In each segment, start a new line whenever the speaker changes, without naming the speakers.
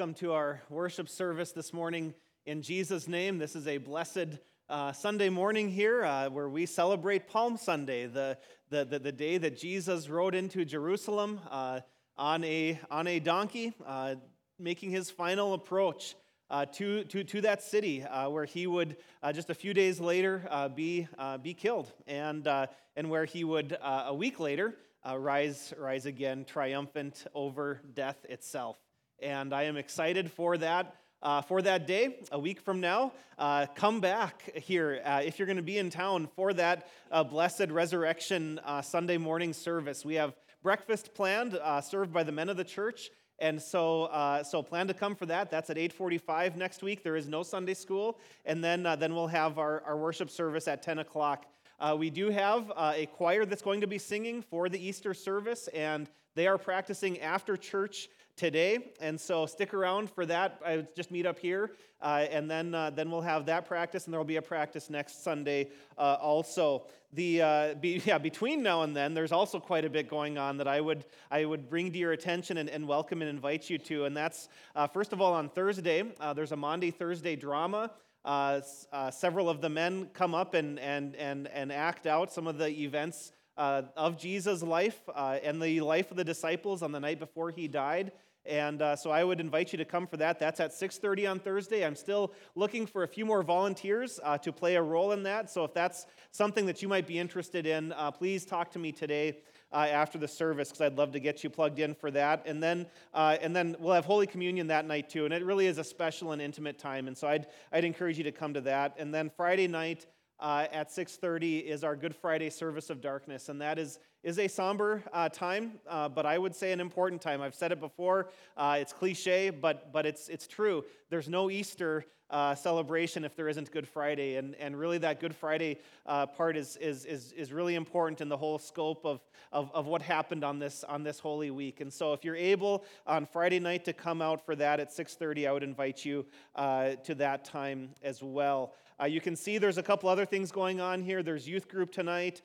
welcome to our worship service this morning in Jesus' name. This is a blessed Sunday morning here where we celebrate Palm Sunday, the day that Jesus rode into Jerusalem on a donkey, making his final approach to that city where he would just a few days later be killed, and where he would a week later rise again triumphant over death itself. And I am excited for that day, a week from now. Come back here if you're going to be in town for that blessed resurrection Sunday morning service. We have breakfast planned, served by the men of the church, and so plan to come for that. That's at 8:45 next week. There is no Sunday school, and then we'll have our worship service at 10 o'clock. We do have a choir that's going to be singing for the Easter service, and they are practicing after church today, and so stick around for that. I just meet up here, and then we'll have that practice, and there will be a practice next Sunday also. Between now and then, there's also quite a bit going on that I would bring to your attention and welcome and invite you to, and that's first of all on Thursday. There's a Maundy Thursday drama. Several of the men come up and act out some of the events of Jesus' life and the life of the disciples on the night before he died. And so I would invite you to come for that. That's at 6:30 on Thursday. I'm still looking for a few more volunteers to play a role in that. So if that's something that you might be interested in, please talk to me today after the service, because I'd love to get you plugged in for that. And then we'll have Holy Communion that night too. And it really is a special and intimate time. And so I'd encourage you to come to that. And then Friday night at 6:30 is our Good Friday service of darkness, and that is a somber time, but I would say an important time. I've said it before. It's cliche, but it's true. There's no Easter celebration if there isn't Good Friday, and really that Good Friday part is really important in the whole scope of what happened on this Holy Week. And so if you're able on Friday night to come out for that at 6:30, I would invite you to that time as well. You can see there's a couple other things going on here. There's youth group tonight,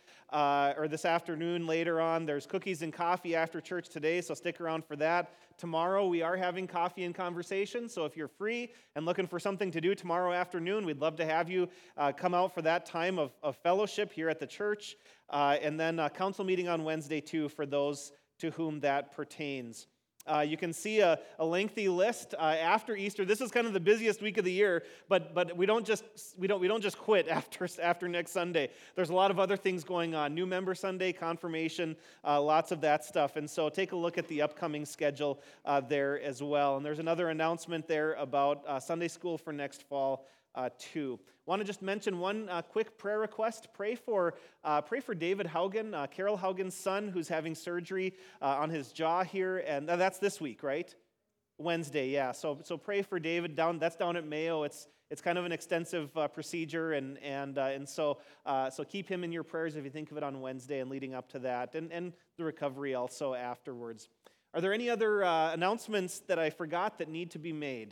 or this afternoon later on. There's cookies and coffee after church today, so stick around for that. Tomorrow we are having coffee and conversation, so if you're free and looking for something to do tomorrow afternoon, we'd love to have you come out for that time of fellowship here at the church. And then a council meeting on Wednesday too for those to whom that pertains. You can see a lengthy list after Easter. This is kind of the busiest week of the year, but we don't just quit after next Sunday. There's a lot of other things going on: new member Sunday, confirmation, lots of that stuff. And so take a look at the upcoming schedule there as well. And there's another announcement there about Sunday school for next fall too. Want to just mention one quick prayer request. Pray for David Haugen, Carol Haugen's son, who's having surgery on his jaw here, and that's this week, right? Wednesday, yeah. So pray for David. That's down at Mayo. It's kind of an extensive procedure, and so keep him in your prayers if you think of it on Wednesday and leading up to that, and the recovery also afterwards. Are there any other announcements that I forgot that need to be made?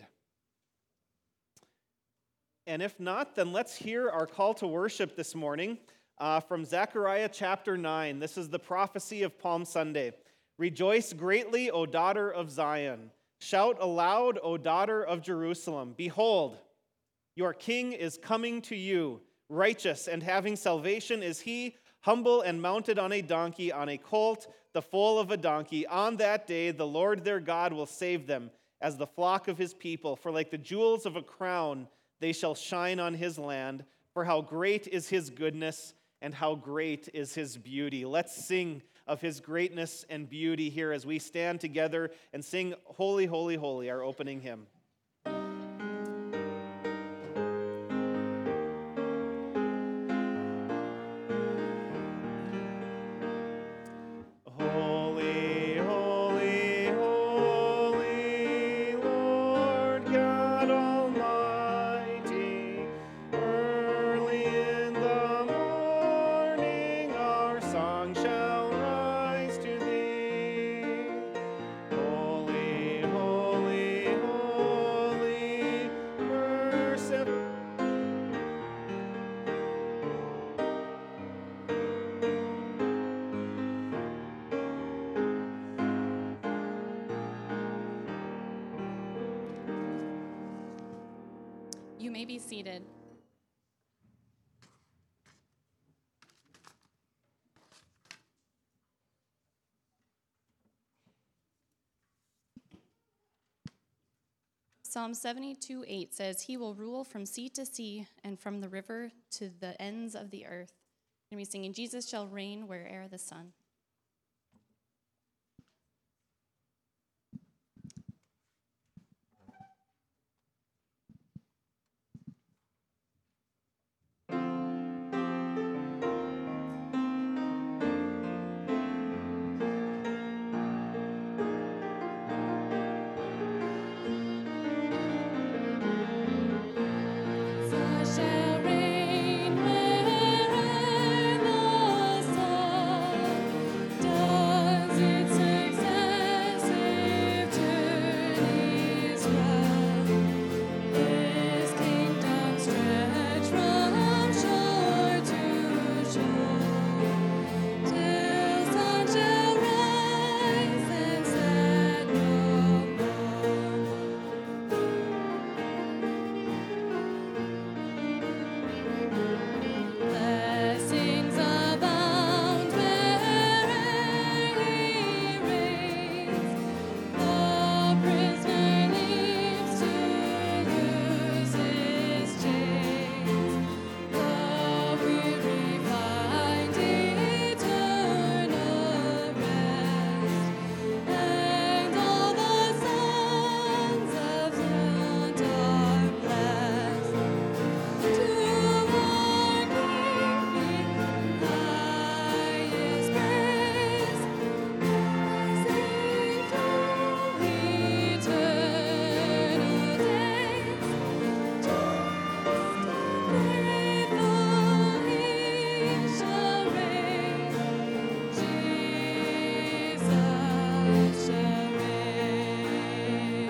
And if not, then let's hear our call to worship this morning from Zechariah chapter 9. This is the prophecy of Palm Sunday. Rejoice greatly, O daughter of Zion. Shout aloud, O daughter of Jerusalem. Behold, your king is coming to you. Righteous and having salvation is he, humble and mounted on a donkey, on a colt, the foal of a donkey. On that day the Lord their God will save them as the flock of his people. For like the jewels of a crown, they shall shine on his land, for how great is his goodness and how great is his beauty. Let's sing of his greatness and beauty here as we stand together and sing Holy, Holy, Holy, our opening hymn.
Holy, may be seated. Psalm 72:8 says, "He will rule from sea to sea and from the river to the ends of the earth." And we're singing, "Jesus shall reign where'er the sun."
Shall reign where'er the sun does its excessive journeys run. His kingdom stretch from shore to shore, till sun shall rise and set no more. Blessings abound where'er he reigns. The prisoner lives to loose his chains. The weary find eternal rest, and all the sons of Zion are blessed. To our King be highest praise, rising through eternal days. Just and faithful He shall reign. Jesus shall reign.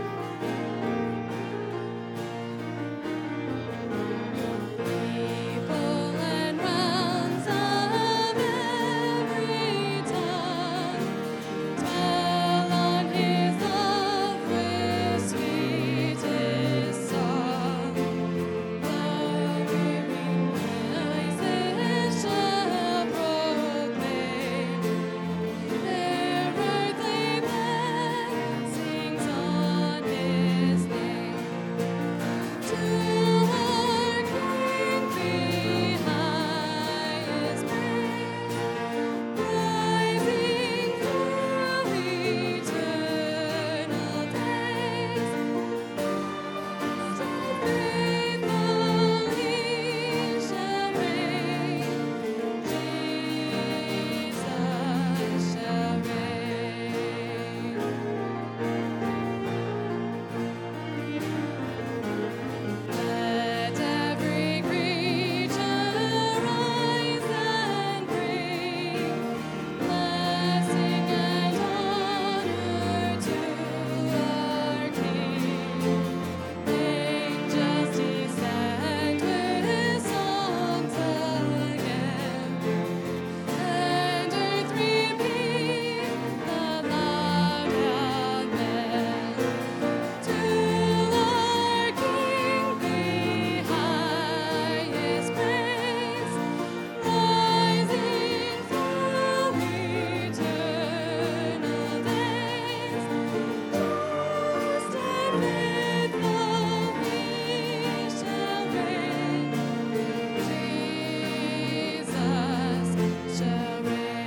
People and realms of every tongue tell on His love with sweetest song. The weary voices shall proclaim their earthly blessings on His name. To our King be highest praise, rising through eternal days. Just faithful He shall reign. Jesus shall reign. Let every creature rise and bring blessing and honor to our King. Angels descend with songs again, and earth repeat the loud amen. To our King be highest praise, rising through eternal days. Just and faithful He shall reign. Jesus shall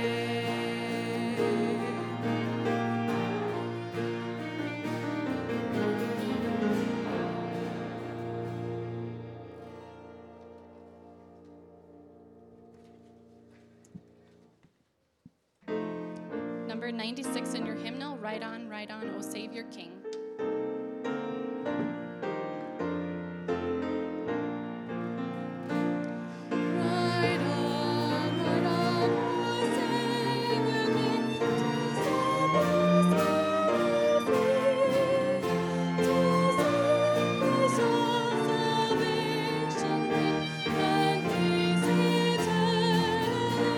Number 96 in your hymnal, Ride On, O Savior King.
Ride on, O Savior King, to set us free, to sing the song salvation bring, and peace eternally.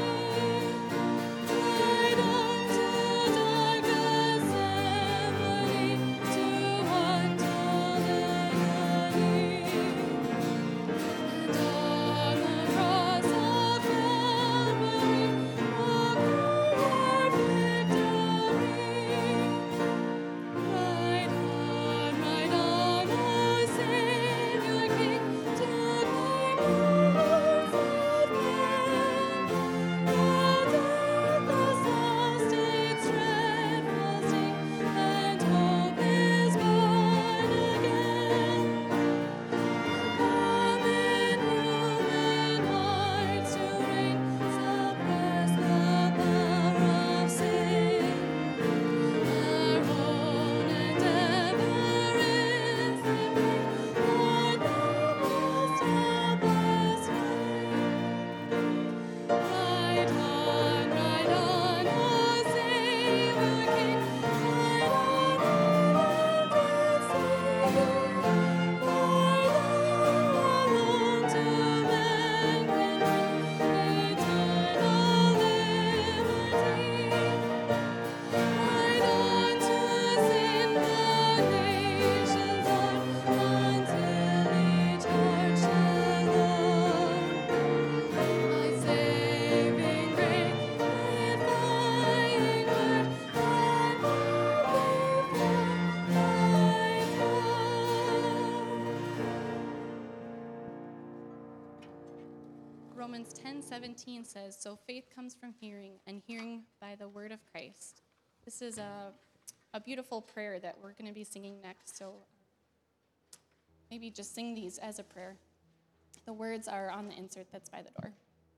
Ride on to dark assembly,
Romans 10:17 says, "So faith comes from hearing, and hearing by the word of Christ." This is a beautiful prayer that we're going to be singing next, so maybe just sing these as a prayer. The words are on the insert that's by the door.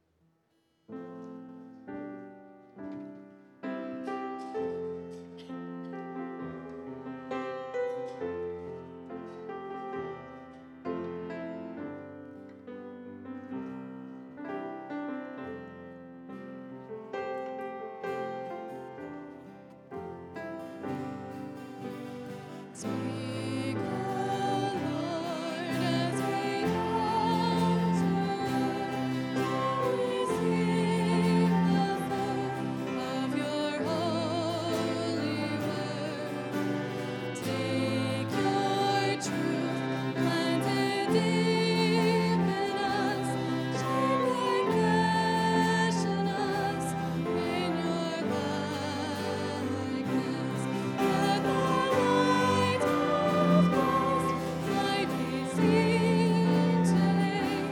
Speak, O Lord, as we come to receive the food of your holy word. Take your truth, plant it deep in us, shape like ash in us, in your likeness. Let the light of Christ might be seen today.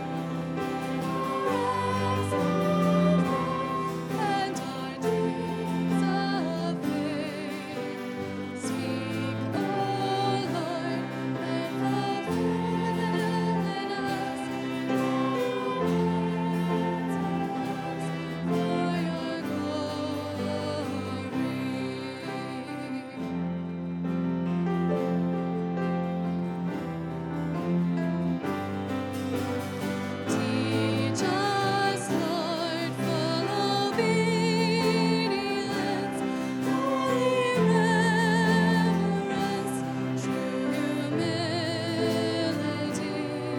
Rise of life and our deeds of faith. Speak, O Lord, and fulfill in us your words for your glory. Teach us, Lord, full obedience, holy reverence, true humility.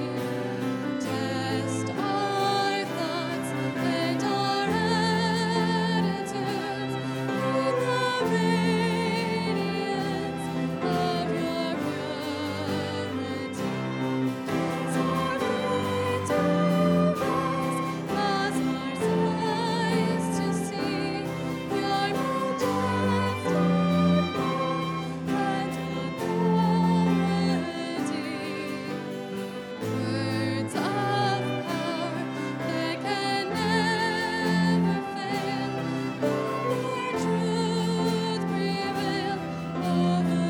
Test our thoughts and our attitudes in the radiance of your purity. Cause our feet to rise, cause our eyes to see your majestic power and authority. Words of power that can never fail, let truth prevail over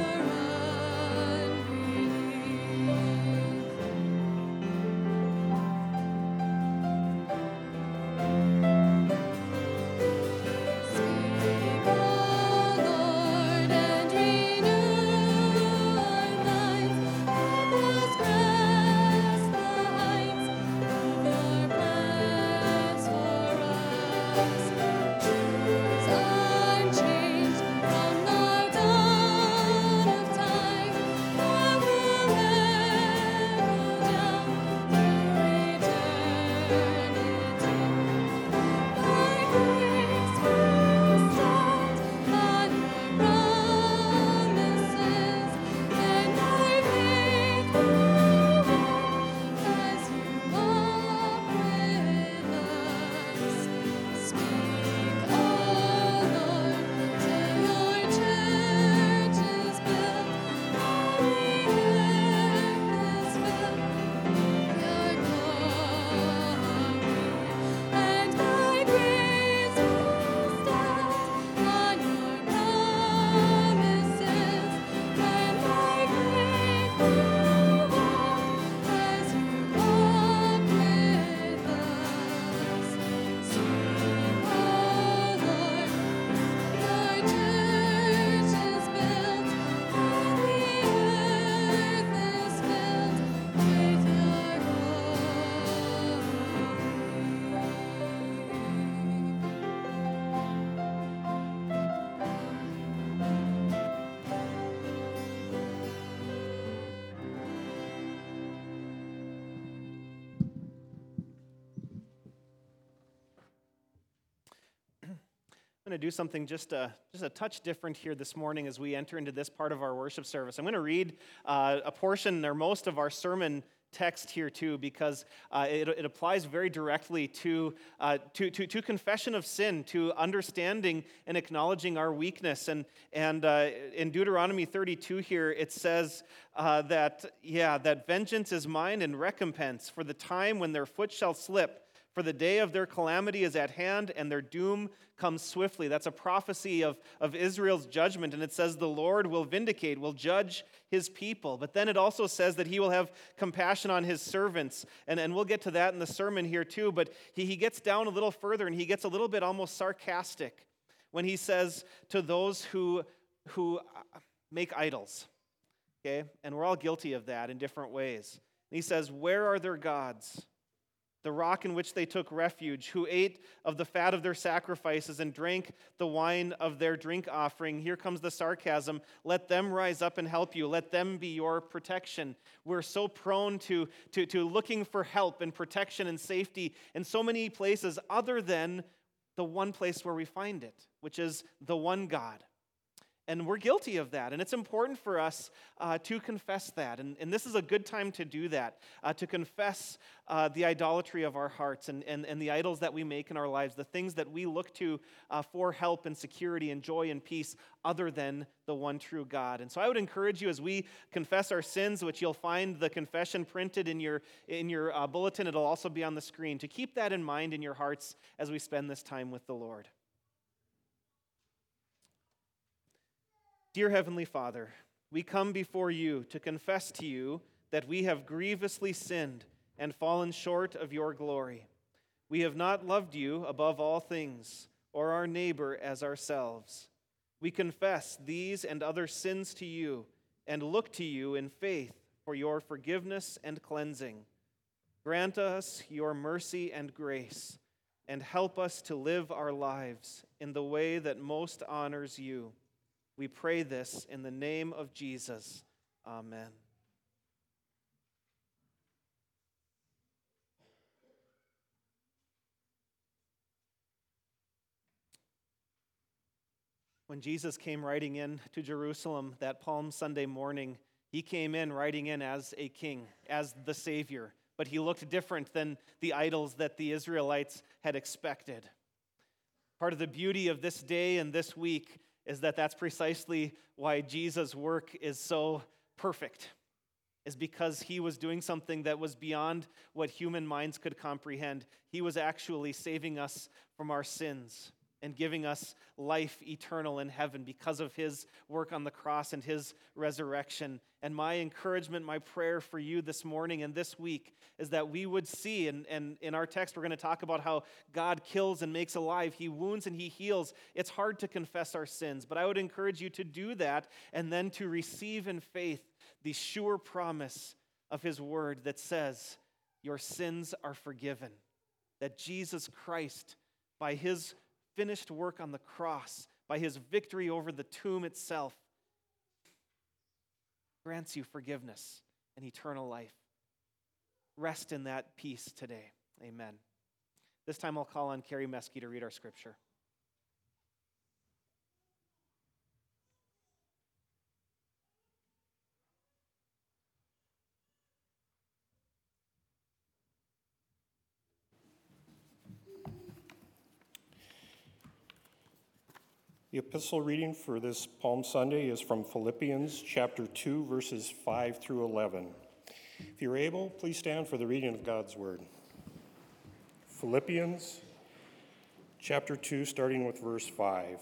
unbelief. Speak, O Lord, and renew our minds. Help us grasp the heights of your plans for us. Truths unchanged from the dawn of time that will echo down through eternity. Thy grace will stand on your promises, and thy faith will walk as you walk with us. Speak, O Lord, till your church is built, all the earth is filled with your glory. And thy grace will stand on your promises, and thy faith will walk as you walk with us. Speak, O Lord, your church is built, all the earth is filled with your glory.
I'm going to do something just a touch different here this morning as we enter into this part of our worship service. I'm going to read a portion or most of our sermon text here too, because it applies very directly to confession of sin, to understanding and acknowledging our weakness. And in Deuteronomy 32 here, it says that vengeance is mine and recompense for the time when their foot shall slip. For the day of their calamity is at hand, and their doom comes swiftly. That's a prophecy of Israel's judgment, and it says the Lord will vindicate, will judge his people. But then it also says that he will have compassion on his servants, and we'll get to that in the sermon here too, but he gets down a little further, and he gets a little bit almost sarcastic when he says to those who make idols, okay? And we're all guilty of that in different ways. And he says, where are their gods? The rock in which they took refuge, who ate of the fat of their sacrifices and drank the wine of their drink offering. Here comes the sarcasm. Let them rise up and help you. Let them be your protection. We're so prone to looking for help and protection and safety in so many places other than the one place where we find it, which is the one God. And we're guilty of that, and it's important for us to confess that. And this is a good time to do that, to confess the idolatry of our hearts and the idols that we make in our lives, the things that we look to for help and security and joy and peace other than the one true God. And so I would encourage you as we confess our sins, which you'll find the confession printed in your bulletin. It'll also be on the screen, to keep that in mind in your hearts as we spend this time with the Lord. Dear Heavenly Father, we come before you to confess to you that we have grievously sinned and fallen short of your glory. We have not loved you above all things, or our neighbor as ourselves. We confess these and other sins to you and look to you in faith for your forgiveness and cleansing. Grant us your mercy and grace, and help us to live our lives in the way that most honors you. We pray this in the name of Jesus. Amen. When Jesus came riding in to Jerusalem that Palm Sunday morning, he came in riding in as a king, as the Savior, but he looked different than the idols that the Israelites had expected. Part of the beauty of this day and this week is that that's precisely why Jesus' work is so perfect, is because he was doing something that was beyond what human minds could comprehend. He was actually saving us from our sins and giving us life eternal in heaven because of his work on the cross and his resurrection. And my encouragement, my prayer for you this morning and this week is that we would see, and in our text we're going to talk about how God kills and makes alive. He wounds and he heals. It's hard to confess our sins, but I would encourage you to do that and then to receive in faith the sure promise of his word that says your sins are forgiven, that Jesus Christ, by his finished work on the cross, by his victory over the tomb itself, grants you forgiveness and eternal life. Rest in that peace today. Amen. This time I'll call on Carrie Meskey to read our scripture.
The epistle reading for this Palm Sunday is from Philippians chapter 2, verses 5 through 11. If you're able, please stand for the reading of God's word. Philippians chapter 2, starting with verse 5.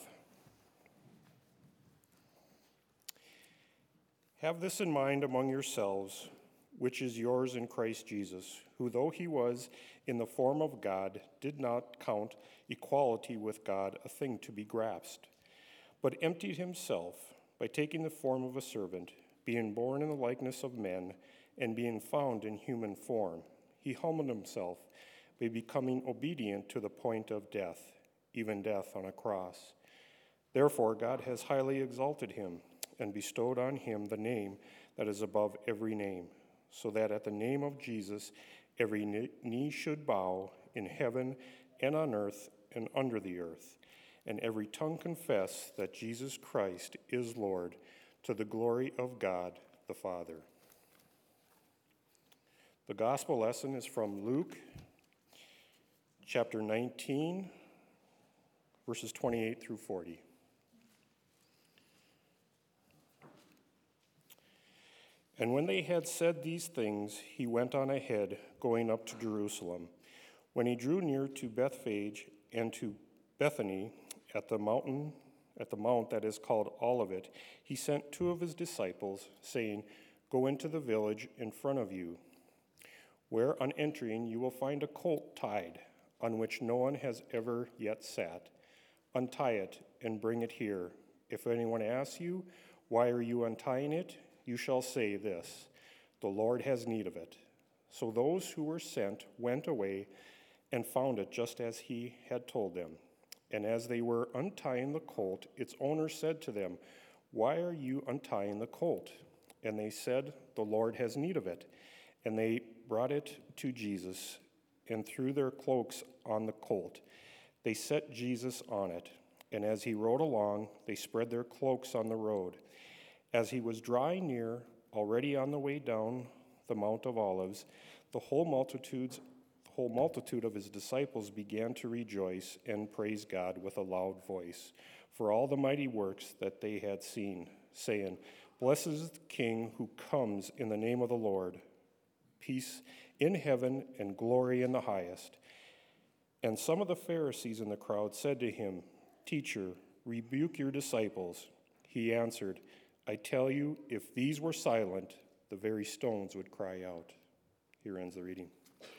Have this in mind among yourselves, which is yours in Christ Jesus, who, though he was in the form of God, did not count equality with God a thing to be grasped, but emptied himself by taking the form of a servant, being born in the likeness of men, and being found in human form. He humbled himself by becoming obedient to the point of death, even death on a cross. Therefore God has highly exalted him and bestowed on him the name that is above every name, so that at the name of Jesus every knee should bow in heaven and on earth and under the earth, and every tongue confess that Jesus Christ is Lord, to the glory of God the Father. The gospel lesson is from Luke chapter 19, verses 28 through 40. And when they had said these things, he went on ahead, going up to Jerusalem. When he drew near to Bethphage and to Bethany at the mount that is called Olivet, he sent 2 of his disciples, saying, "Go into the village in front of you, where on entering you will find a colt tied, on which no one has ever yet sat. Untie it and bring it here. If anyone asks you, 'Why are you untying it?' you shall say this, 'The Lord has need of it.'" So those who were sent went away and found it just as he had told them. And as they were untying the colt, its owner said to them, "Why are you untying the colt?" And they said, "The Lord has need of it." And they brought it to Jesus and threw their cloaks on the colt. They set Jesus on it, and as he rode along, they spread their cloaks on the road. As he was drawing near, already on the way down the Mount of Olives, the whole multitude of his disciples began to rejoice and praise God with a loud voice for all the mighty works that they had seen, saying, "Blessed is the King who comes in the name of the Lord. Peace in heaven and glory in the highest." And some of the Pharisees in the crowd said to him, "Teacher, rebuke your disciples." He answered, "I tell you, if these were silent, the very stones would cry out." Here ends the reading.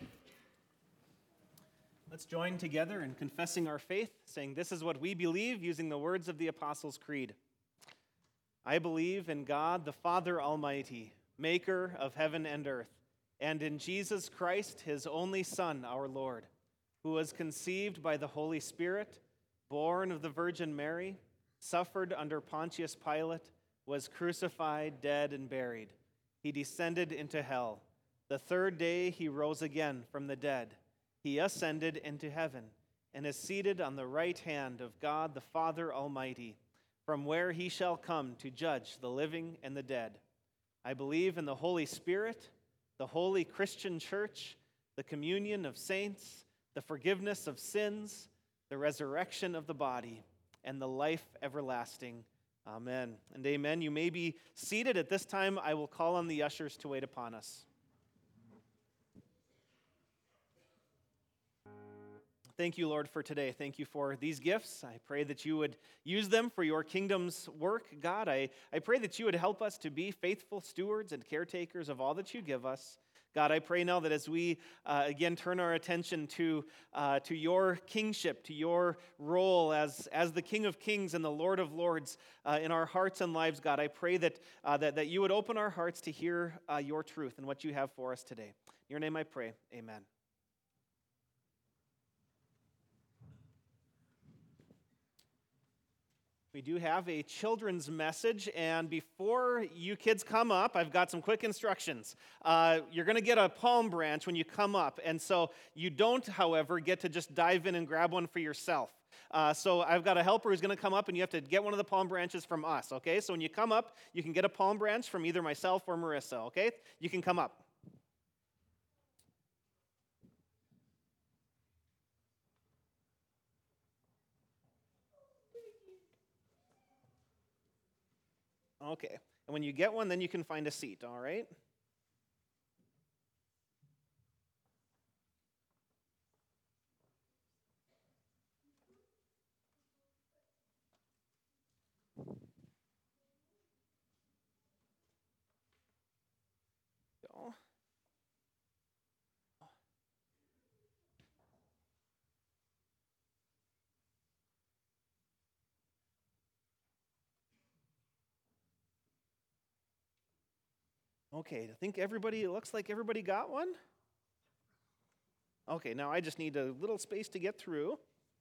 Let's join together in confessing our faith, saying, "This is what we believe," using the words of the Apostles' Creed. I believe in God, the Father Almighty, maker of heaven and earth, and in Jesus Christ, his only Son, our Lord, who was conceived by the Holy Spirit, born of the Virgin Mary, suffered under Pontius Pilate, was crucified, dead, and buried. He descended into hell. The 3rd day he rose again from the dead. He ascended into heaven and is seated on the right hand of God the Father Almighty, from where he shall come to judge the living and the dead. I believe in the Holy Spirit, the holy Christian church, the communion of saints, the forgiveness of sins, the resurrection of the body, and the life everlasting. Amen and amen. You may be seated. At this time, I will call on the ushers to wait upon us. Thank you, Lord, for today. Thank you for these gifts. I pray that you would use them for your kingdom's work, God. I pray that you would help us to be faithful stewards and caretakers of all that you give us. God, I pray now that as we again turn our attention to your kingship, to your role as the King of Kings and the Lord of Lords in our hearts and lives, God, I pray that you would open our hearts to hear your truth and what you have for us today. In your name I pray, amen. We do have a children's message, and before you kids come up, I've got some quick instructions. You're going to get a palm branch when you come up, and so you don't, however, get to just dive in and grab one for yourself. So I've got a helper who's going to come up, and you have to get one of the palm branches from us, okay? So when you come up, you can get a palm branch from either myself or Marissa, okay? You can come up. Okay, and when you get one, then you can find a seat, all right? Go. Okay, I think it looks like everybody got one. Okay, now I just need a little space to get through.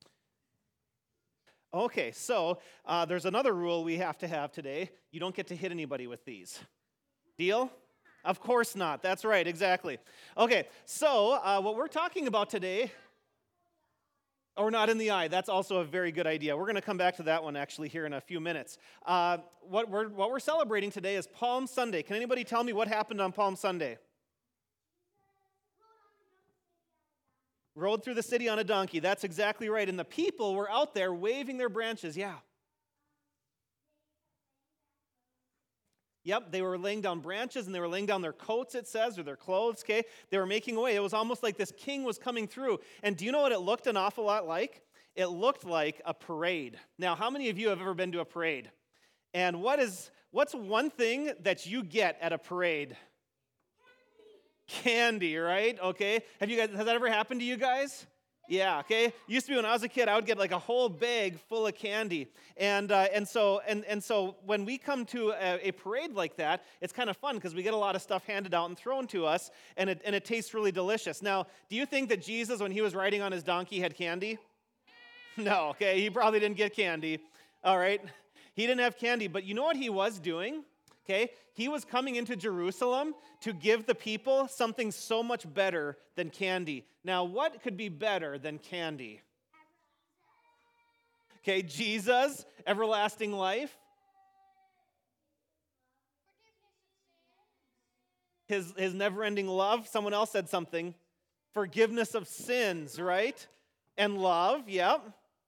Okay, so there's another rule we have to have today. You don't get to hit anybody with these. Deal? Of course not. That's right, exactly. Okay, so what we're talking about today, or not in the eye, that's also a very good idea. We're going to come back to that one actually here in a few minutes. What we're celebrating today is Palm Sunday. Can anybody tell me what happened on Palm Sunday? Rode through the city on a donkey. That's exactly right. And the people were out there waving their branches. Yeah. Yep, they were laying down branches and they were laying down their coats, it says, or their clothes, okay? They were making way. It was almost like this king was coming through. And do you know what it looked an awful lot like? It looked like a parade. Now, how many of you have ever been to a parade? And what's one thing that you get at a parade? Candy, right? Okay. Has that ever happened to you guys? Yeah, okay. Used to be when I was a kid, I would get like a whole bag full of candy. And so when we come to a parade like that, it's kind of fun because we get a lot of stuff handed out and thrown to us, and it tastes really delicious. Now, do you think that Jesus, when he was riding on his donkey, had candy? No, okay. He probably didn't get candy. All right. He didn't have candy, but you know what he was doing? Okay, he was coming into Jerusalem to give the people something so much better than candy. Now, what could be better than candy? Okay, Jesus, everlasting life. His never-ending love. Someone else said something. Forgiveness of sins, right? And love, yep.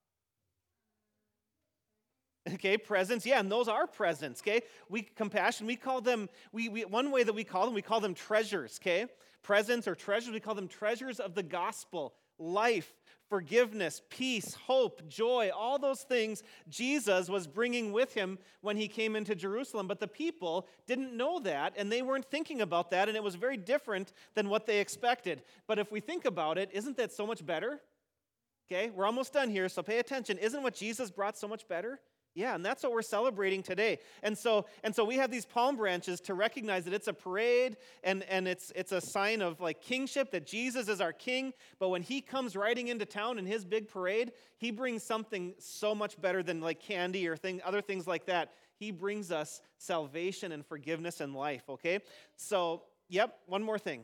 Okay, presents, yeah, and those are presents, okay? Compassion, we call them, one way that we call them treasures, okay? Presents or treasures, we call them treasures of the gospel, life, forgiveness, peace, hope, joy, all those things Jesus was bringing with him when he came into Jerusalem. But the people didn't know that, and they weren't thinking about that, and it was very different than what they expected. But if we think about it, isn't that so much better? Okay, we're almost done here, so pay attention. Isn't what Jesus brought so much better? Yeah, and that's what we're celebrating today. And so we have these palm branches to recognize that it's a parade and it's a sign of like kingship, that Jesus is our king. But when he comes riding into town in his big parade, he brings something so much better than like candy or other things like that. He brings us salvation and forgiveness and life, okay? So, yep, one more thing.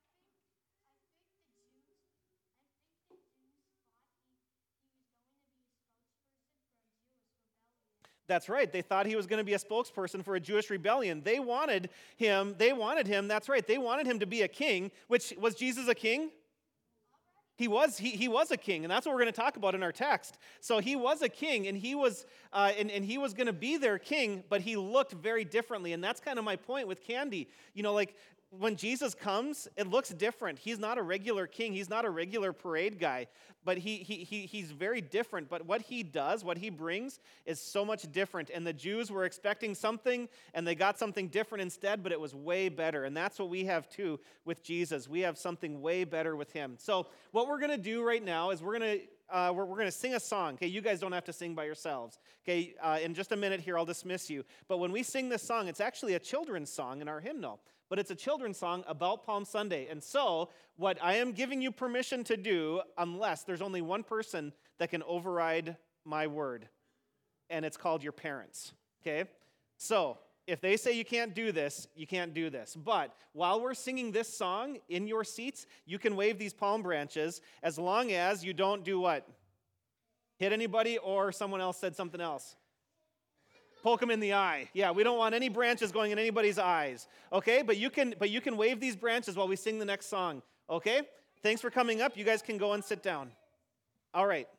That's right. They thought he was going to be a spokesperson for a Jewish rebellion. They wanted him, that's right. They wanted him to be a king, which was Jesus a king? He was a king, and that's what we're going to talk about in our text. So he was a king, and he was going to be their king, but he looked very differently, and that's kind of my point with candy. You know, like when Jesus comes, it looks different. He's not a regular king. He's not a regular parade guy, but he's very different. But what he does, what he brings, is so much different. And the Jews were expecting something, and they got something different instead, but it was way better. And that's what we have too with Jesus. We have something way better with him. So what we're going to do right now is we're going to sing a song. Okay, you guys don't have to sing by yourselves. Okay, in just a minute here, I'll dismiss you. But when we sing this song, it's actually a children's song in our hymnal. But it's a children's song about Palm Sunday. And so what I am giving you permission to do, unless there's only one person that can override my word, and it's called your parents. Okay? So if they say you can't do this, you can't do this. But while we're singing this song in your seats, you can wave these palm branches as long as you don't do what? Hit anybody, or someone else said something else. Poke them in the eye. Yeah, we don't want any branches going in anybody's eyes. Okay, but you can wave these branches while we sing the next song. Okay? Thanks for coming up. You guys can go and sit down. All right.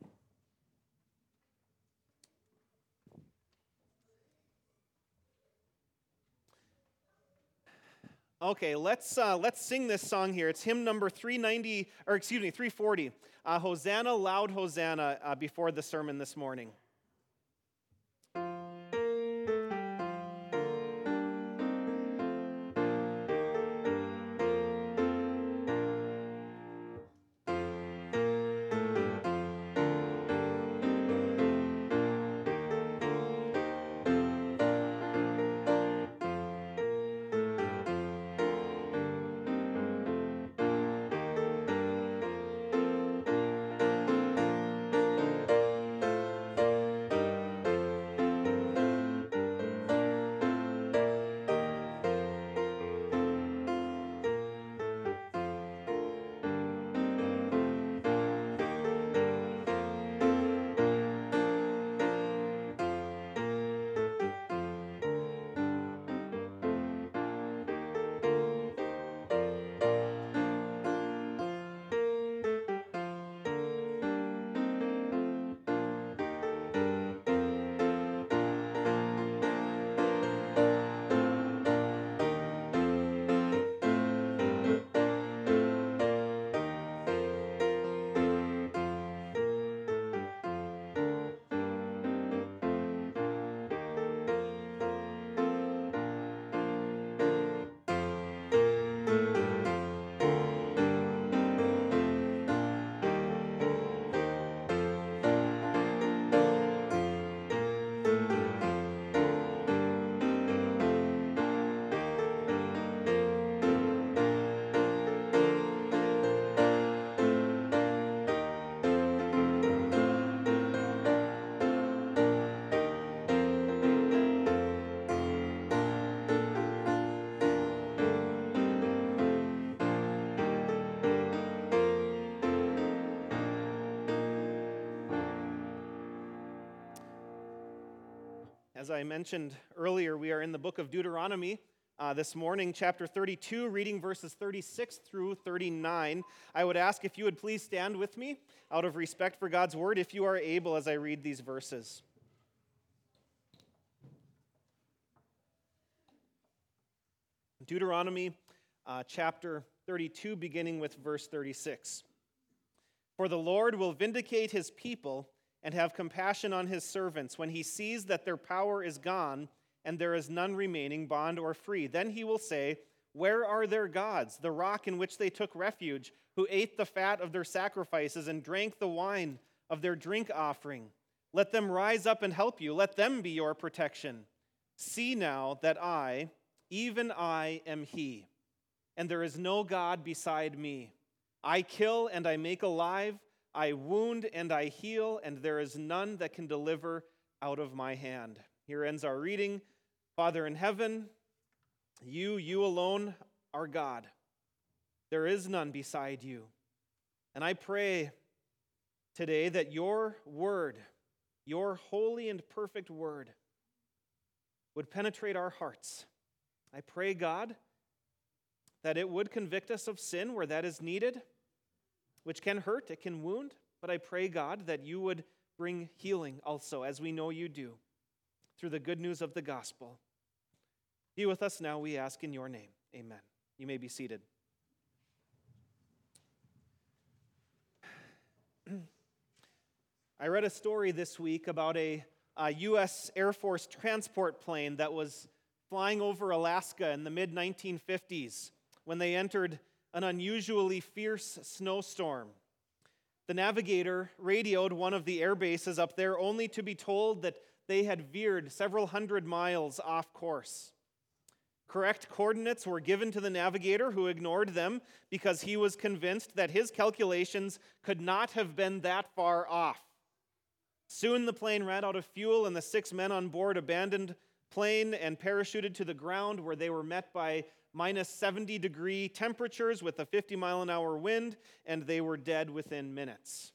Okay, let's sing this song here. It's hymn number 340. Hosanna, loud Hosanna, before the sermon this morning. As I mentioned earlier, we are in the book of Deuteronomy this morning, chapter 32, reading verses 36 through 39. I would ask if you would please stand with me out of respect for God's word, if you are able, as I read these verses. Deuteronomy chapter 32, beginning with verse 36. For the Lord will vindicate his people and have compassion on his servants when he sees that their power is gone and there is none remaining, bond or free. Then he will say, where are their gods, the rock in which they took refuge, who ate the fat of their sacrifices and drank the wine of their drink offering? Let them rise up and help you. Let them be your protection. See now that I, even I, am he, and there is no God beside me. I kill and I make alive, I wound and I heal, and there is none that can deliver out of my hand. Here ends our reading. Father in heaven, you alone are God. There is none beside you. And I pray today that your word, your holy and perfect word, would penetrate our hearts. I pray, God, that it would convict us of sin where that is needed, which can hurt, it can wound. But I pray, God, that you would bring healing also, as we know you do, through the good news of the gospel. Be with us now, we ask in your name. Amen. You may be seated. I read a story this week about a U.S. Air Force transport plane that was flying over Alaska in the mid-1950s when they entered an unusually fierce snowstorm. The navigator radioed one of the air bases up there only to be told that they had veered several hundred miles off course. Correct coordinates were given to the navigator, who ignored them because he was convinced that his calculations could not have been that far off. Soon the plane ran out of fuel and the 6 men on board abandoned plane and parachuted to the ground, where they were met by minus 70-degree temperatures with a 50-mile-an-hour wind, and they were dead within minutes.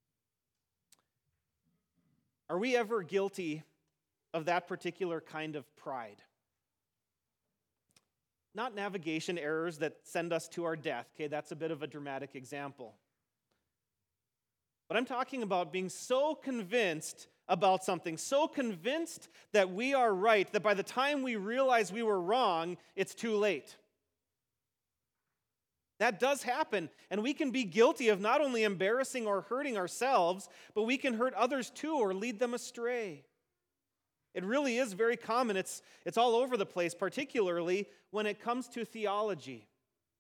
Are we ever guilty of that particular kind of pride? Not navigation errors that send us to our death. Okay, that's a bit of a dramatic example. But I'm talking about being so convinced about something, so convinced that we are right, that by the time we realize we were wrong, it's too late. That does happen, and we can be guilty of not only embarrassing or hurting ourselves, but we can hurt others too or lead them astray. It really is very common. It's all over the place, particularly when it comes to theology.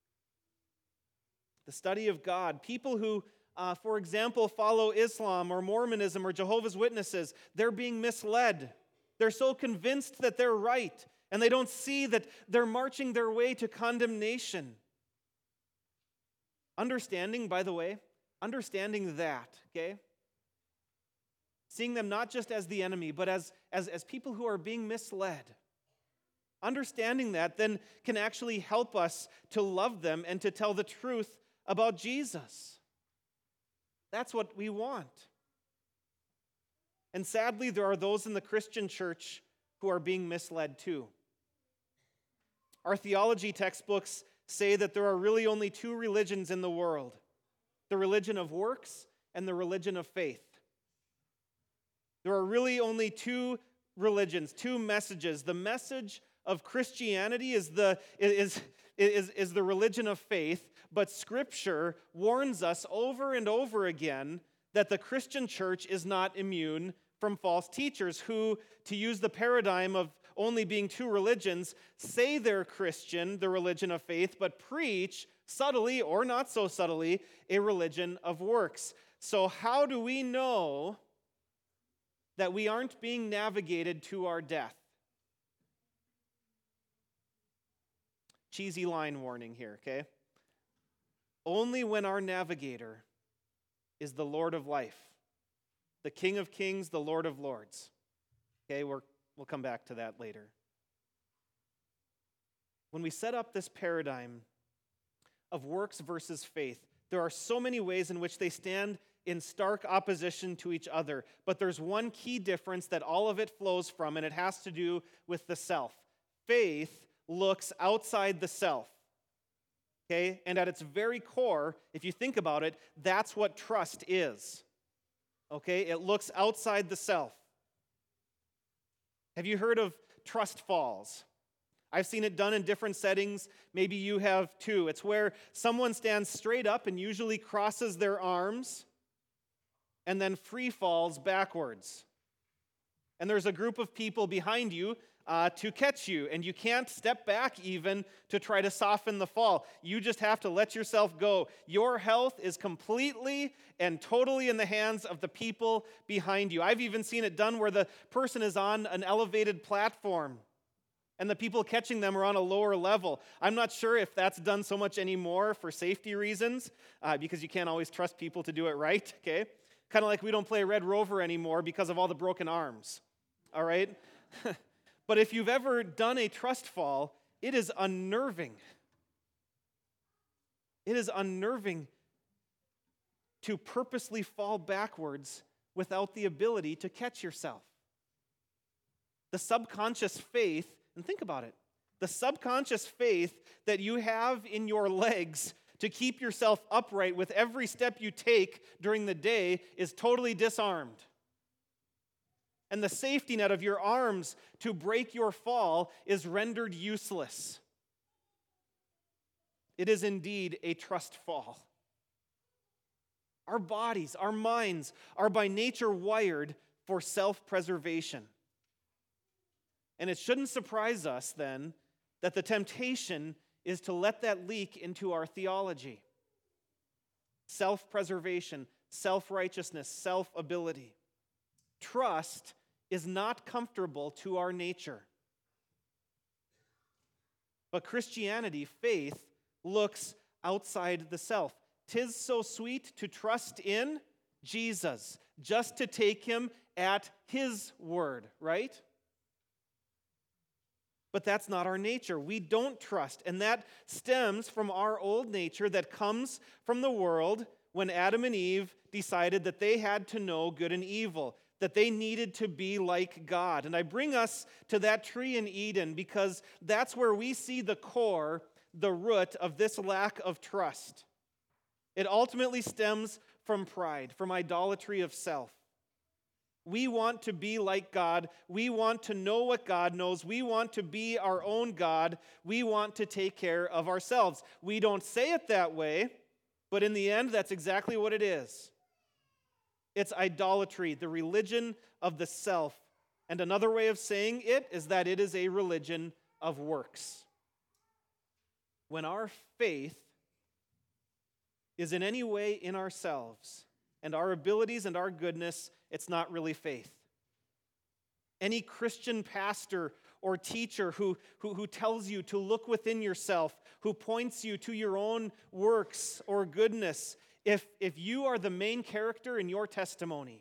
The study of God. People who for example, follow Islam or Mormonism or Jehovah's Witnesses, they're being misled. They're so convinced that they're right, and they don't see that they're marching their way to condemnation. Understanding, by the way, understanding that, okay? Seeing them not just as the enemy, but as people who are being misled. Understanding that then can actually help us to love them and to tell the truth about Jesus. That's what we want. And sadly, there are those in the Christian church who are being misled too. Our theology textbooks say that there are really only 2 religions in the world: the religion of works and the religion of faith. There are really only 2 religions, 2 messages. The message of Christianity is the religion of faith, but Scripture warns us over and over again that the Christian church is not immune from false teachers who, to use the paradigm of only being 2 religions, say they're Christian, the religion of faith, but preach, subtly or not so subtly, a religion of works. So how do we know that we aren't being navigated to our death? Cheesy line warning here, okay? Only when our navigator is the Lord of life, the King of kings, the Lord of lords. Okay, we'll come back to that later. When we set up this paradigm of works versus faith, there are so many ways in which they stand in stark opposition to each other. But there's one key difference that all of it flows from, and it has to do with the self. Faith looks outside the self. Okay? And at its very core, if you think about it, that's what trust is. Okay? It looks outside the self. Have you heard of trust falls? I've seen it done in different settings. Maybe you have too. It's where someone stands straight up and usually crosses their arms and then free falls backwards. And there's a group of people behind you to catch you, and you can't step back even to try to soften the fall. You just have to let yourself go. Your health is completely and totally in the hands of the people behind you. I've even seen it done where the person is on an elevated platform, and the people catching them are on a lower level. I'm not sure if that's done so much anymore for safety reasons, because you can't always trust people to do it right, okay? Kind of like we don't play Red Rover anymore because of all the broken arms, all right? But if you've ever done a trust fall, it is unnerving. It is unnerving to purposely fall backwards without the ability to catch yourself. The subconscious faith, and think about it, the subconscious faith that you have in your legs to keep yourself upright with every step you take during the day is totally disarmed. And the safety net of your arms to break your fall is rendered useless. It is indeed a trust fall. Our bodies, our minds are by nature wired for self-preservation. And it shouldn't surprise us then that the temptation is to let that leak into our theology. Self-preservation, self-righteousness, self-ability. Trust is not comfortable to our nature. But Christianity, faith, looks outside the self. 'Tis so sweet to trust in Jesus, just to take him at his word, right? But that's not our nature. We don't trust, and that stems from our old nature that comes from the world when Adam and Eve decided that they had to know good and evil, that they needed to be like God. And I bring us to that tree in Eden because that's where we see the core, the root of this lack of trust. It ultimately stems from pride, from idolatry of self. We want to be like God. We want to know what God knows. We want to be our own God. We want to take care of ourselves. We don't say it that way, but in the end, that's exactly what it is. It's idolatry, the religion of the self. And another way of saying it is that it is a religion of works. When our faith is in any way in ourselves and our abilities and our goodness, it's not really faith. Any Christian pastor or teacher who tells you to look within yourself, who points you to your own works or goodness, if you are the main character in your testimony,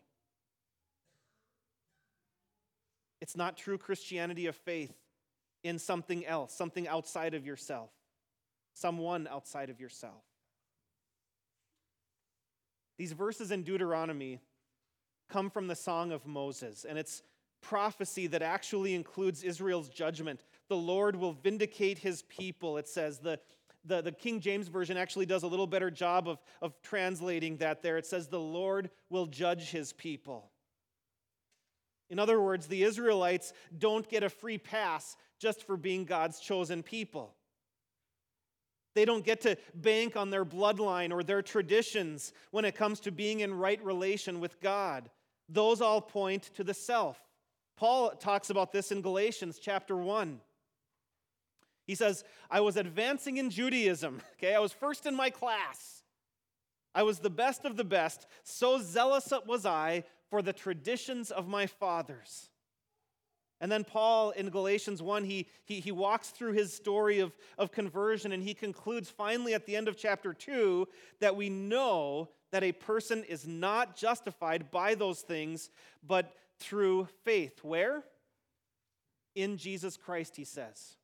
it's not true Christianity of faith in something else, something outside of yourself, someone outside of yourself. These verses in Deuteronomy come from the Song of Moses, and it's prophecy that actually includes Israel's judgment. The Lord will vindicate his people, it says. The King James Version actually does a little better job of translating that there. It says, the Lord will judge his people. In other words, the Israelites don't get a free pass just for being God's chosen people. They don't get to bank on their bloodline or their traditions when it comes to being in right relation with God. Those all point to the self. Paul talks about this in Galatians chapter 1. He says, I was advancing in Judaism. Okay, I was first in my class. I was the best of the best. So zealous was I for the traditions of my fathers. And then Paul in Galatians 1, he walks through his story of conversion, and he concludes finally at the end of chapter 2 that we know that a person is not justified by those things, but through faith. Where? In Jesus Christ, he says.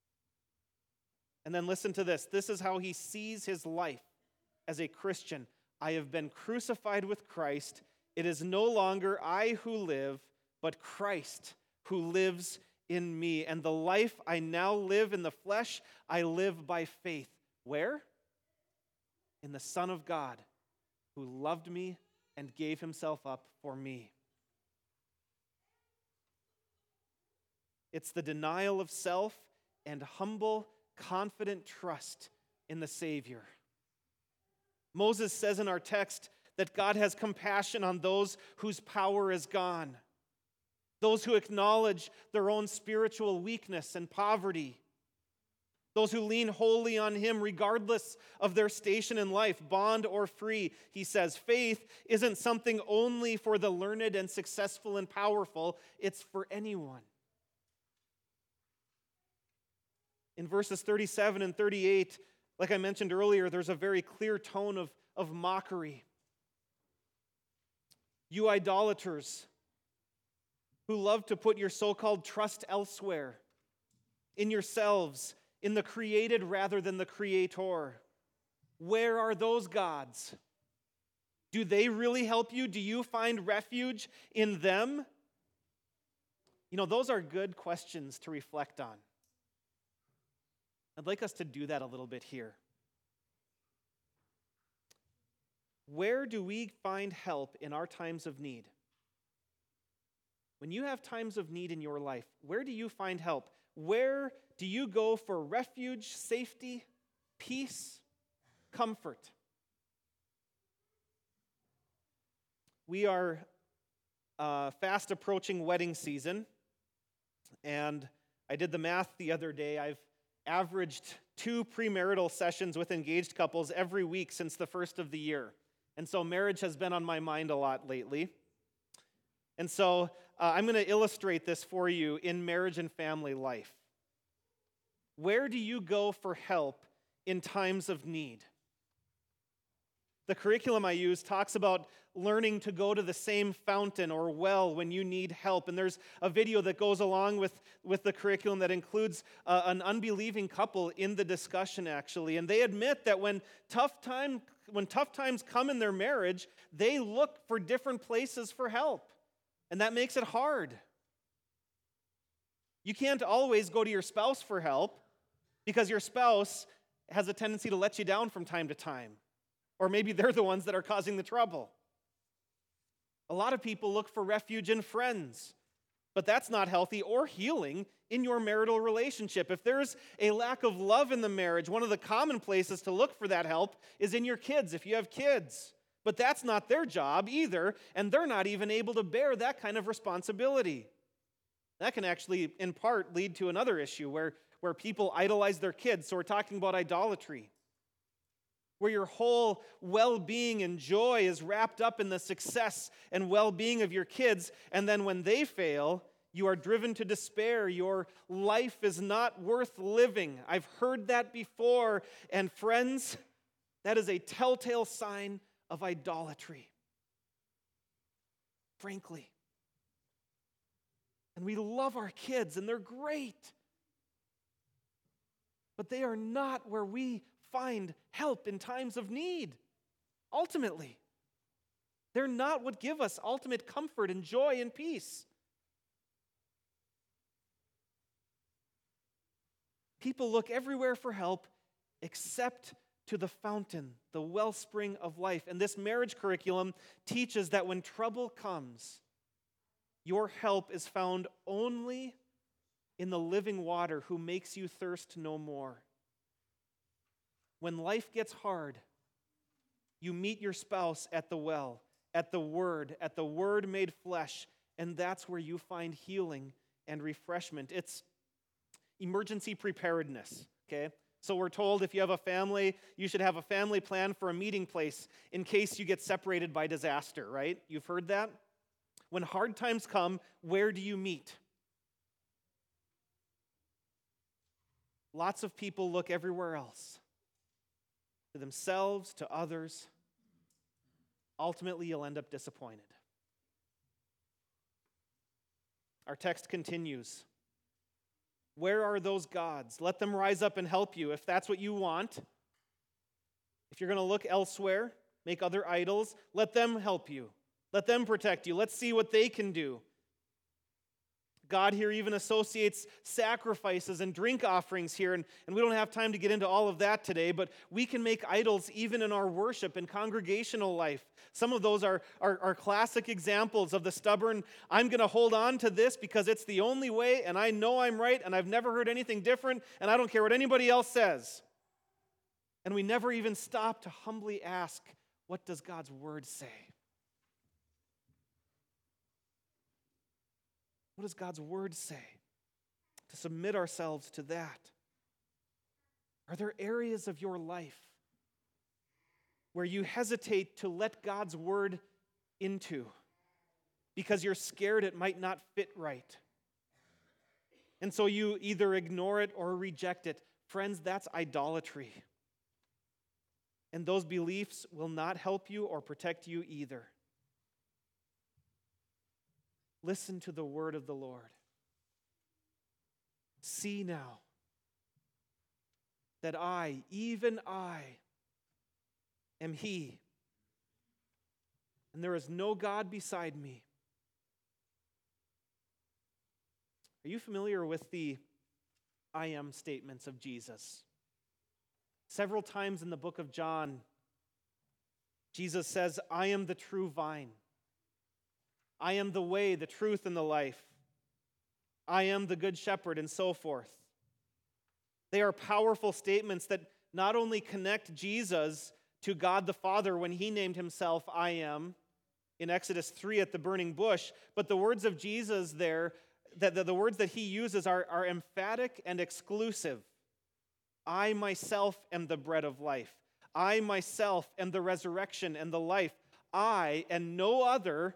And then listen to this. This is how he sees his life as a Christian. I have been crucified with Christ. It is no longer I who live, but Christ who lives in me. And the life I now live in the flesh, I live by faith. Where? In the Son of God, who loved me and gave himself up for me. It's the denial of self and humble, confident trust in the Savior. Moses says in our text that God has compassion on those whose power is gone, those who acknowledge their own spiritual weakness and poverty, those who lean wholly on him regardless of their station in life, bond or free. He says faith isn't something only for the learned and successful and powerful, it's for anyone. In verses 37 and 38, like I mentioned earlier, there's a very clear tone of mockery. You idolaters who love to put your so-called trust elsewhere, in yourselves, in the created rather than the Creator. Where are those gods? Do they really help you? Do you find refuge in them? You know, those are good questions to reflect on. I'd like us to do that a little bit here. Where do we find help in our times of need? When you have times of need in your life, where do you find help? Where do you go for refuge, safety, peace, comfort? We are fast approaching wedding season, and I did the math the other day. I've averaged 2 premarital sessions with engaged couples every week since the first of the year. And so marriage has been on my mind a lot lately. And so I'm going to illustrate this for you in marriage and family life. Where do you go for help in times of need? The curriculum I use talks about learning to go to the same fountain or well when you need help. And there's a video that goes along with the curriculum that includes an unbelieving couple in the discussion, actually. And they admit that when tough times come in their marriage, they look for different places for help. And that makes it hard. You can't always go to your spouse for help because your spouse has a tendency to let you down from time to time. Or maybe they're the ones that are causing the trouble. A lot of people look for refuge in friends, but that's not healthy or healing in your marital relationship. If there's a lack of love in the marriage, one of the common places to look for that help is in your kids, if you have kids. But that's not their job either, and they're not even able to bear that kind of responsibility. That can actually, in part, lead to another issue where people idolize their kids. So we're talking about idolatry, where your whole well-being and joy is wrapped up in the success and well-being of your kids, and then when they fail, you are driven to despair. Your life is not worth living. I've heard that before, and friends, that is a telltale sign of idolatry, frankly. And we love our kids, and they're great, but they are not where we find help in times of need. Ultimately, they're not what give us ultimate comfort and joy and peace. People look everywhere for help except to the fountain, the wellspring of life. And this marriage curriculum teaches that when trouble comes, your help is found only in the living water who makes you thirst no more. When life gets hard, you meet your spouse at the well, at the Word made flesh, and that's where you find healing and refreshment. It's emergency preparedness, okay? So we're told if you have a family, you should have a family plan for a meeting place in case you get separated by disaster, right? You've heard that? When hard times come, where do you meet? Lots of people look everywhere else. To themselves, to others. Ultimately, you'll end up disappointed. Our text continues. Where are those gods? Let them rise up and help you if that's what you want. If you're going to look elsewhere, make other idols. Let them help you. Let them protect you. Let's see what they can do. God here even associates sacrifices and drink offerings here, and we don't have time to get into all of that today, but we can make idols even in our worship and congregational life. Some of those are classic examples of the stubborn, I'm going to hold on to this because it's the only way, and I know I'm right, and I've never heard anything different, and I don't care what anybody else says. And we never even stop to humbly ask, what does God's word say? What does God's word say? To submit ourselves to that. Are there areas of your life where you hesitate to let God's word into because you're scared it might not fit right? And so you either ignore it or reject it. Friends, that's idolatry. And those beliefs will not help you or protect you either. Listen to the word of the Lord. See now that I, even I, am He, and there is no God beside me. Are you familiar with the I am statements of Jesus? Several times in the book of John, Jesus says, I am the true vine. I am the way, the truth, and the life. I am the good shepherd, and so forth. They are powerful statements that not only connect Jesus to God the Father when he named himself I am in Exodus 3 at the burning bush, but the words of Jesus there, the words that he uses are emphatic and exclusive. I myself am the bread of life. I myself am the resurrection and the life. I and no other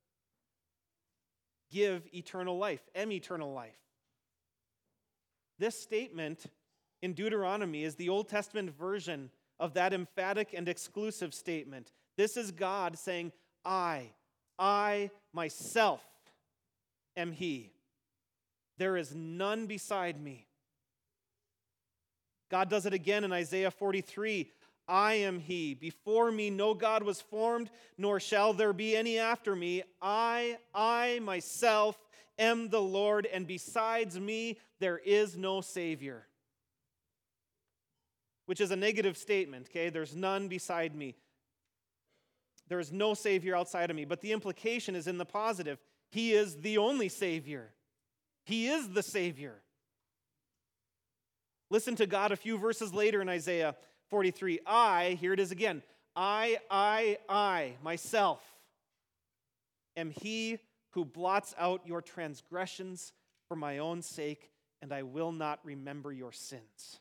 give eternal life, am eternal life. This statement in Deuteronomy is the Old Testament version of that emphatic and exclusive statement. This is God saying, I myself am He. There is none beside me. God does it again in Isaiah 43. I am He. Before me no God was formed, nor shall there be any after me. I myself am the Lord, and besides me there is no Savior. Which is a negative statement, okay? There's none beside me. There is no Savior outside of me. But the implication is in the positive. He is the only Savior. He is the Savior. Listen to God a few verses later in Isaiah 43. Here it is again. I, myself, am He who blots out your transgressions for my own sake, and I will not remember your sins.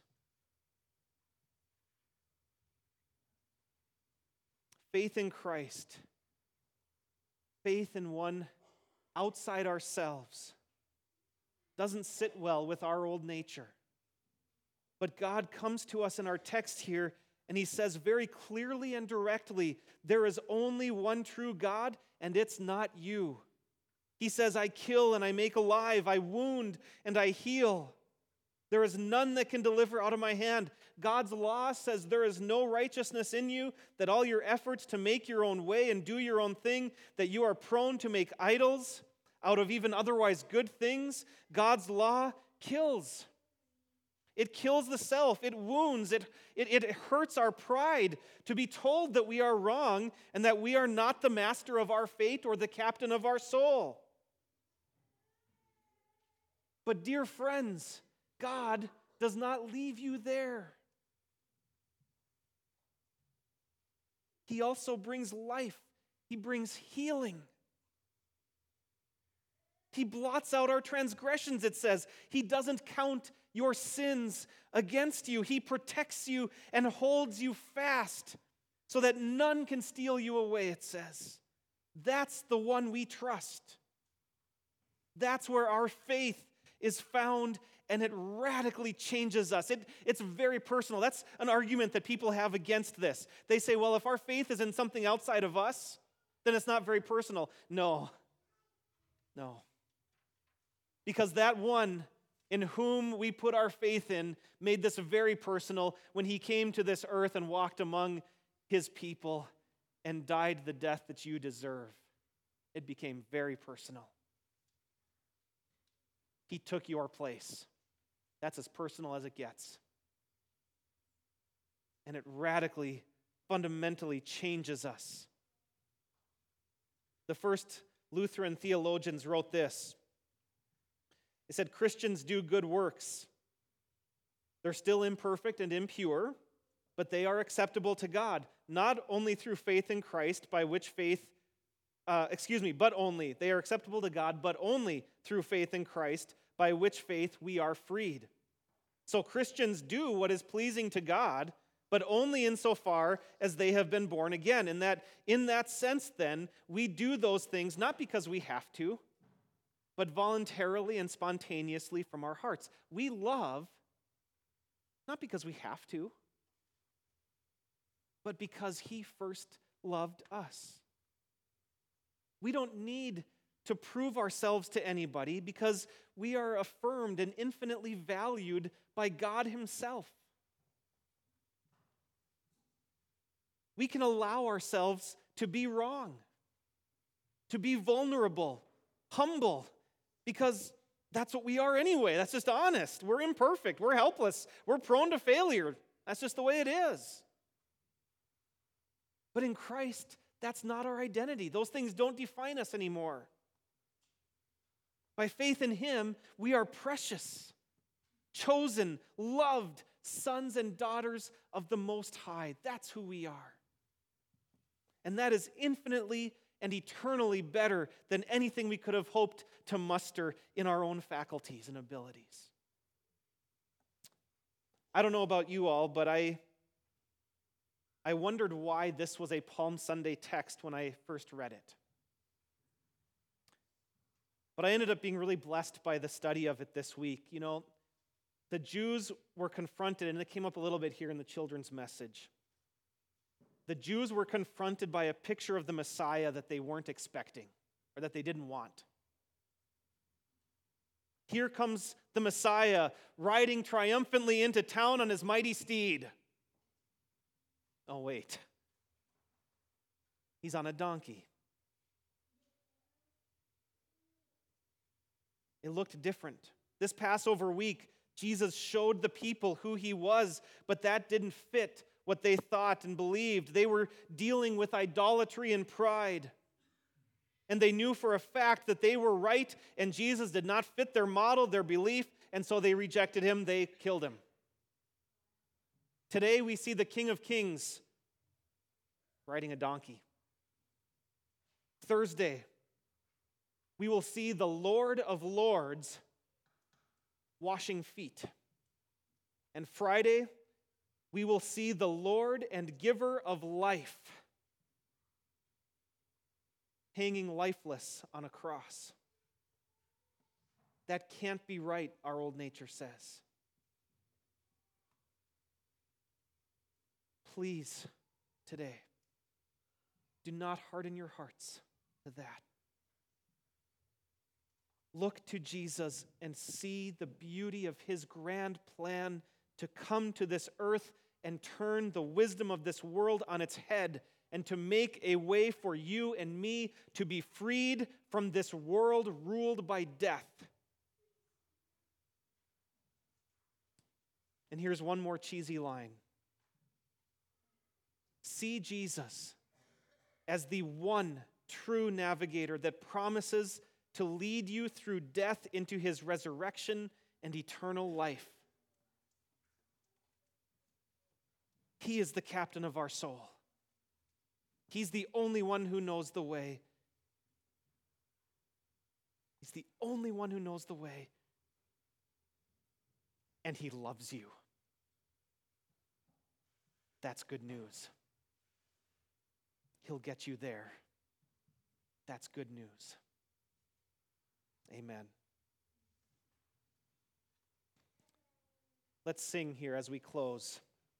Faith in Christ, faith in one outside ourselves, doesn't sit well with our old nature. But God comes to us in our text here, and He says very clearly and directly, there is only one true God, and it's not you. He says, I kill and I make alive, I wound and I heal. There is none that can deliver out of my hand. God's law says there is no righteousness in you, that all your efforts to make your own way and do your own thing, that you are prone to make idols out of even otherwise good things. God's law kills. It kills the self. It wounds. It hurts our pride to be told that we are wrong and that we are not the master of our fate or the captain of our soul. But dear friends, God does not leave you there. He also brings life. He brings healing. He blots out our transgressions, it says. He doesn't count your sins against you. He protects you and holds you fast so that none can steal you away, it says. That's the one we trust. That's where our faith is found, and it radically changes us. It's very personal. That's an argument that people have against this. They say, well, if our faith is in something outside of us, then it's not very personal. No. Because that one in whom we put our faith in made this very personal when He came to this earth and walked among His people. and died the death that you deserve. It became very personal. He took your place. That's as personal as it gets. And it radically, fundamentally changes us. The first Lutheran theologians wrote this. They said, Christians do good works. They're still imperfect and impure, but they are acceptable to God, not only through faith in Christ, by which faith, but only. They are acceptable to God, but only through faith in Christ, by which faith we are freed. So Christians do what is pleasing to God, but only insofar as they have been born again. In that sense, then, we do those things not because we have to, but voluntarily and spontaneously from our hearts. We love not because we have to, but because He first loved us. We don't need to prove ourselves to anybody because we are affirmed and infinitely valued by God Himself. We can allow ourselves to be wrong, to be vulnerable, humble, because that's what we are anyway. That's just honest. We're imperfect. We're helpless. We're prone to failure. That's just the way it is. But in Christ, that's not our identity. Those things don't define us anymore. By faith in Him, we are precious, chosen, loved, sons and daughters of the Most High. That's who we are. And that is infinitely and eternally better than anything we could have hoped to muster in our own faculties and abilities. I don't know about you all, but I wondered why this was a Palm Sunday text when I first read it. But I ended up being really blessed by the study of it this week. You know, the Jews were confronted, and it came up a little bit here in the children's message. The Jews were confronted by a picture of the Messiah that they weren't expecting or that they didn't want. Here comes the Messiah riding triumphantly into town on his mighty steed. Oh, wait. He's on a donkey. It looked different. This Passover week, Jesus showed the people who He was, but that didn't fit what they thought and believed. They were dealing with idolatry and pride. And they knew for a fact that they were right, and Jesus did not fit their model, their belief, and so they rejected Him, they killed Him. Today we see the King of Kings riding a donkey. Thursday, we will see the Lord of Lords washing feet. And Friday, we will see the Lord and giver of life hanging lifeless on a cross. That can't be right, our old nature says. Please, today, do not harden your hearts to that. Look to Jesus and see the beauty of His grand plan to come to this earth and turn the wisdom of this world on its head and to make a way for you and me to be freed from this world ruled by death. And here's one more cheesy line. See Jesus as the one true navigator that promises to lead you through death into His resurrection and eternal life. He is the captain of our soul. He's the only one who knows the way. He's the only one who knows the way. And He loves you. That's good news. He'll get you there. That's good news. Amen. Let's sing here as we close.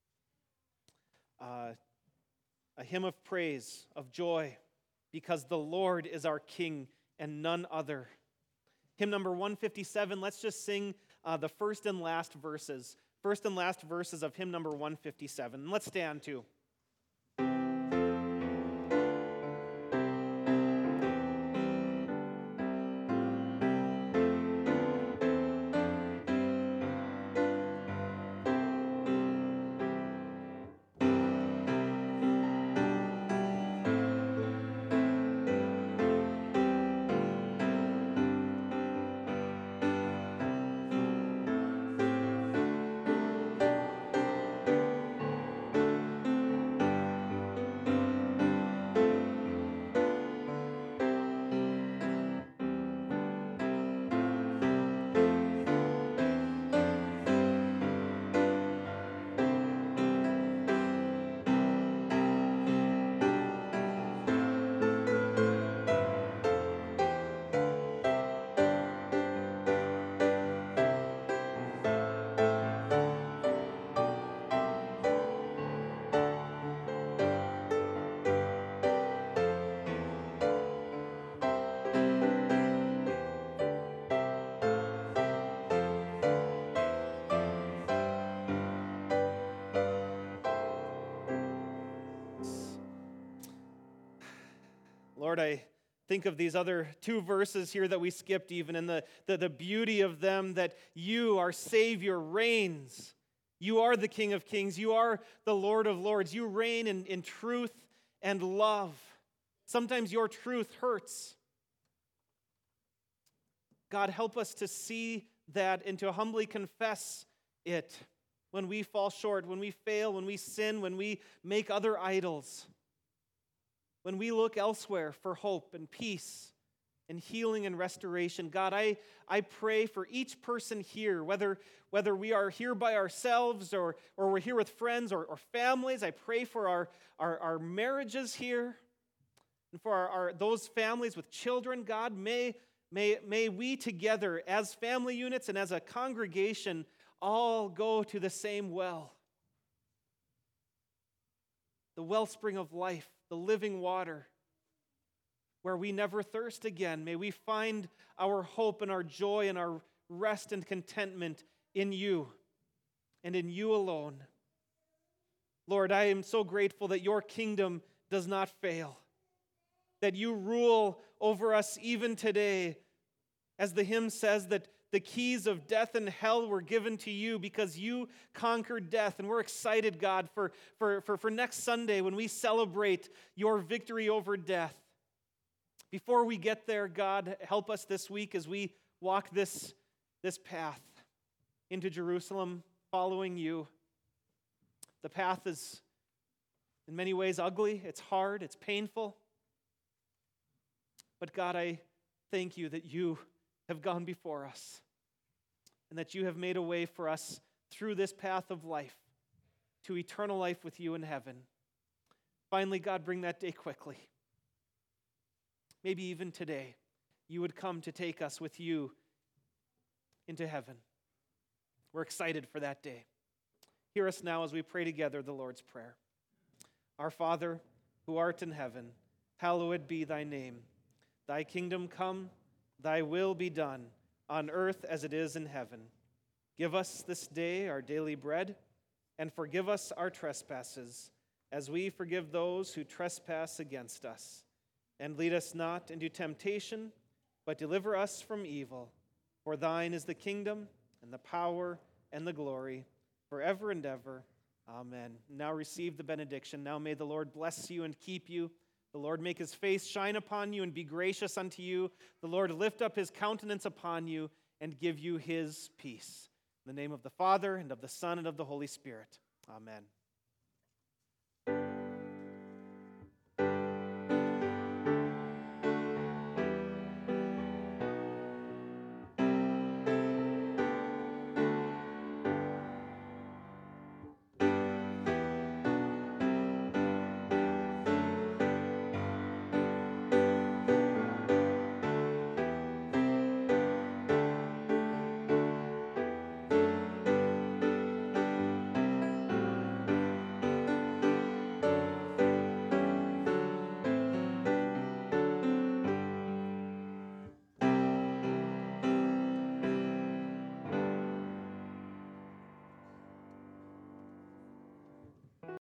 A hymn of praise, of joy, because the Lord is our King and none other. Hymn number 157, let's just sing the first and last verses. First and last verses of hymn number 157. And let's stand too. Lord, I think of these other two verses here that we skipped even, and the beauty of them, that you, our Savior, reigns. You are the King of Kings. You are the Lord of Lords. You reign in truth and love. Sometimes your truth hurts. God, help us to see that and to humbly confess it when we fall short, when we fail, when we sin, when we make other idols, when we look elsewhere for hope and peace and healing and restoration. God, I pray for each person here, whether we are here by ourselves or we're here with friends or families. I pray for our marriages here and for those families with children. God, may we together as family units and as a congregation all go to the same well. The wellspring of life, the living water, where we never thirst again. May we find our hope and our joy and our rest and contentment in you and in you alone. Lord, I am so grateful that your kingdom does not fail, that you rule over us even today. As the hymn says, that the keys of death and hell were given to you because you conquered death. And we're excited, God, for next Sunday when we celebrate your victory over death. Before we get there, God, help us this week as we walk this path into Jerusalem following you. The path is in many ways ugly, it's hard, it's painful. But God, I thank you that you have gone before us and that you have made a way for us through this path of life to eternal life with you in heaven. Finally, God, bring that day quickly. Maybe even today, you would come to take us with you into heaven. We're excited for that day. Hear us now as we pray together the Lord's Prayer. Our Father, who art in heaven, hallowed be thy name. Thy kingdom come, thy will be done, on earth as it is in heaven. Give us this day our daily bread, and forgive us our trespasses, as we forgive those who trespass against us. And lead us not into temptation, but deliver us from evil. For thine is the kingdom, and the power, and the glory, forever and ever. Amen. Now receive the benediction. Now may the Lord bless you and keep you. The Lord make his face shine upon you and be gracious unto you. The Lord lift up his countenance upon you and give you his peace. In the name of the Father, and of the Son, and of the Holy Spirit. Amen.